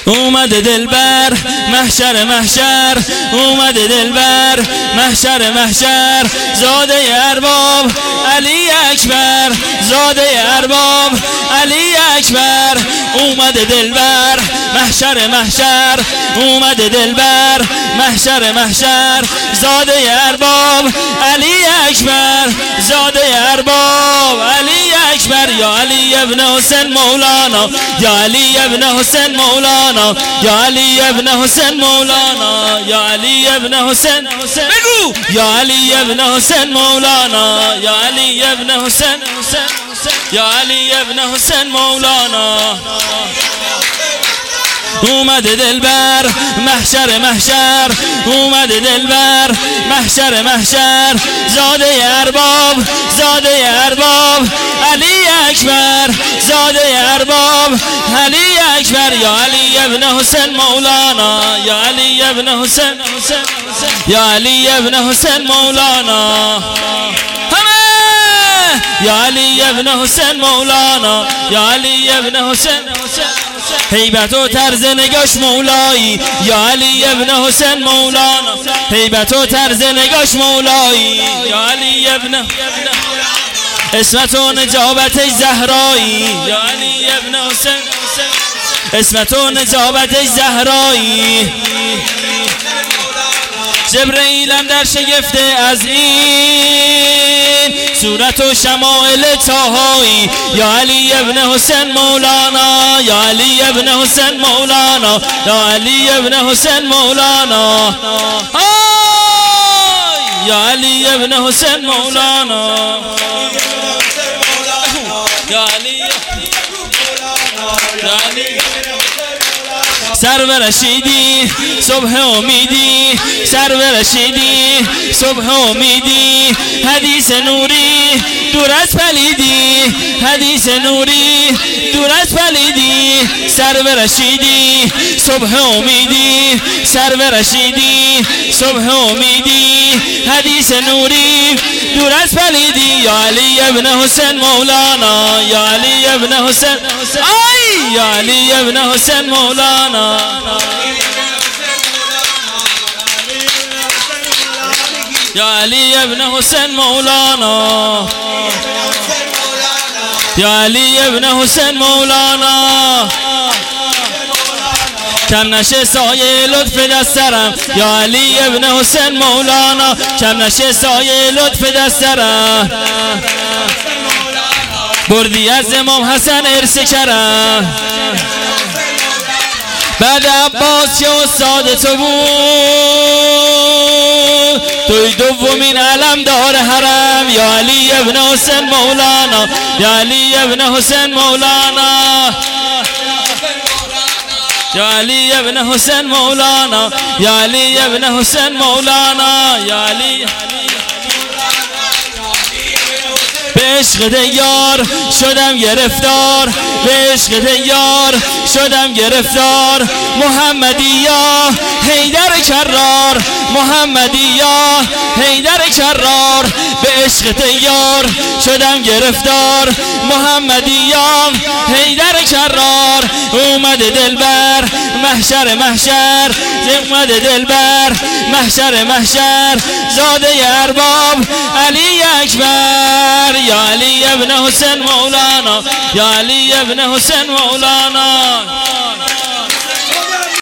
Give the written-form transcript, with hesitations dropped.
اومده دلبر محشر محشر، اومده دلبر محشر محشر، زاده ارباب علی اکبر، زاده ارباب علی اکبر، اومده دلبر محشر محشر، اومده دلبر محشر محشر، زاده ارباب علی اکبر، زاده ارباب علی اکبر، یا علی ابن حسین مولانا، یا علی ابن حسین مولانا، یا علی ابن حسین مولانا، یا علی ابن حسین، بگو یا علی ابن حسین مولانا، یا علی ابن حسین، یا علی ابن حسین مولانا. اومده دلبر محشر محشر، اومده دلبر محشر محشر، زاده ارباب، زاده ارباب علی اکبر، زاده ارباب علی اکبر، یا علی ابن حسین مولانا، یا علی ابن حسین، یا علی ابن حسین مولانا، یا علی ابن حسین مولانا، یا علی ابن حسین، هیبت و طرز نگاش مولایی، یا علی ابن حسین مولانا، هیبت و طرز نگاش مولایی، یا علی ابن، اسمت و نجابتش زهرایی، یا علی ابن حسین، اسمت و نجابتش زهرایی، جبرئیلم در شگفته از این صورت و شمائل طاهایی، یا علی ابن حسین مولانا، یا علی ابن حسین مولانا، یا علی ابن حسین مولانا، یا علی ابن حسین مولانا، یا علی، یا علی سرور رشیدی صبح امیدی، سرور رشیدی صبح امیدی، حدیث نوری دور از پلیدی، حدیث نوری دور از پلیدی، سرور رشیدی صبح امیدی، سرور رشیدی صبح امیدی، حدیث نوری دور از پلیدی، یا علی ابن حسین مولانا، یا علی ابن حسین، آی یا علی ابن حسین مولانا، یا علی ابن حسین مولانا، یا علی ابن حسین مولانا، کم نشه سایه لطف دسترم، یا علی ابن حسین مولانا، کم نشه سایه لطف دسترم، بردی از امام حسن ارث کرم، بعد عباس یا استاد تو بود، توی دومین علمدار حرم، یا علی ابن حسین مولانا، یا علی ابن حسین مولانا، یا علی ابن حسین مولانا، یا علی ابن حسین مولانا، یا علی، به عشق دیار شدم گرفتار، به عشق دیار شدم گرفتار، محمدی یا حیدر کرار، محمدی یا حیدر کرار، به عشق دیار شدم گرفتار، محمدی یا حیدر کرار، اومده دلبر محشر محشر، اومده دلبر محشر محشر، زاده ارباب علی اکبر، یا علی ابن حسین مولانا، یا علی ابن حسین مولانا.